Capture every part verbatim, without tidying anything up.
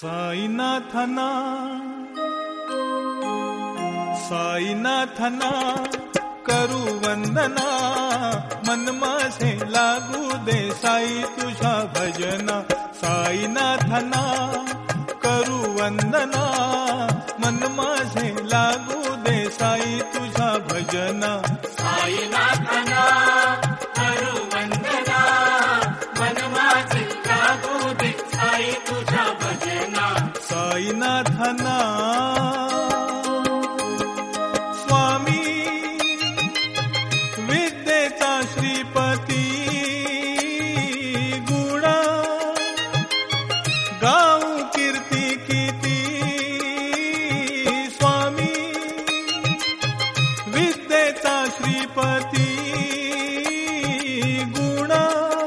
साईनाथना साईनाथना करू वंदना, मन माझे लागू दे साई तुझ्या भजना. साईनाथना करू वंदना, मन माझे लागू दे साई तुझ्या भजना. साईनाथना करू वंदना, मन माझे लागू दे साई तुझ्या भजना. साईनाथना स्वामी विद्येचा श्रीपती, गुणा गाऊ कीर्ती किती. स्वामी विद्येचा श्रीपती, गुणा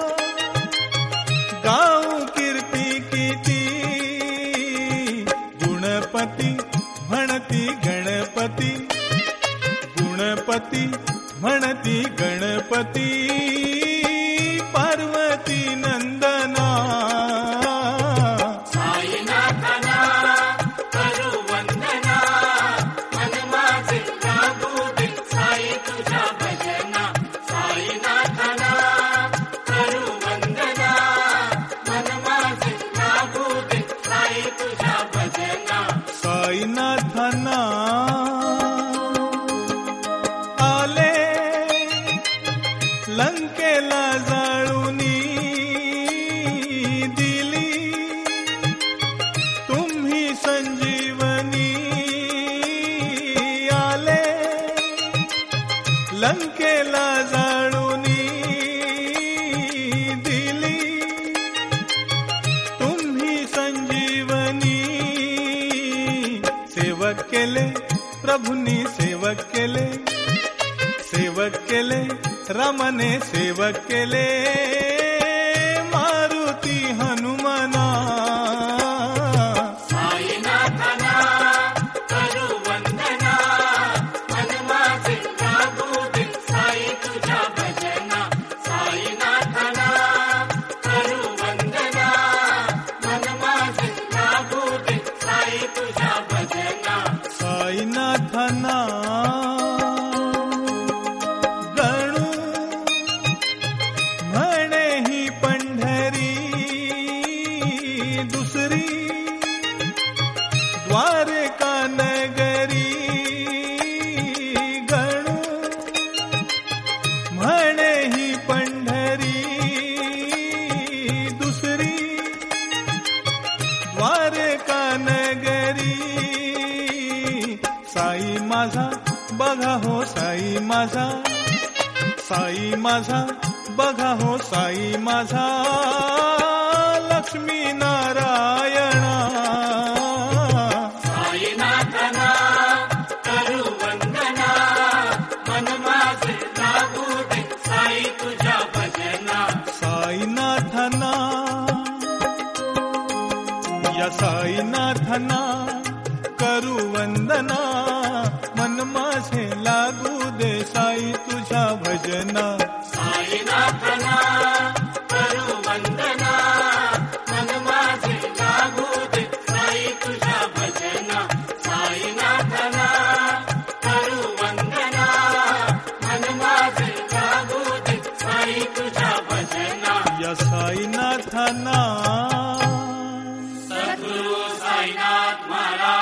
गाऊ कीर्ती किती. गुणपती म्हणती गणपती, गुणपती म्हणती गणपती. पार्वती नंदना साईनाथना करू वंदना, मन माझे लागू दे साई तुझ्या भजना. साईनाथना करू वंदना, मन माझे लागू दे साई तुझ्या भजना. साईनाथना आले लंकेला जाळूनी, दिली तुम्ही संजीवनी. आले लंकेला जाळूनी, दिली तुम्ही संजीवनी. सेवक केले प्रभुनी सेवक केले, सेवक केले रमने सेवक केले. मारुती हनुमना साईनाथना करू वंदना, मन माझे लागू दे साई तुझ्या भजना. साईनाथना करू वंदना, मन माझे लागू दे साई तुझ्या भजना. साईनाथना गणू म्हणे ही पंढरी, दुसरी द्वारका नगरी. गणू म्हणे ही पंढरी, दुसरी द्वारका नगरी. साई माझा बघा हो साई माझा, साई माझा बघा हो साई माझा. लक्ष्मी नारायणा साईनाथना करू वंदना, मन माझे लागू दे साई तुझ्या भजना. साईनाथना या साईनाथना करू वंदना, मन माझे लागू दे साई तुझ्या भजना. साईनाथना करू वंदना, मन माझे लागू दे साई तुझ्या भजना. साईनाथना करू वंदना, मन माझे लागू दे साई तुझ्या भजना. या साईनाथना सद्गुरु साईनाथ महाराज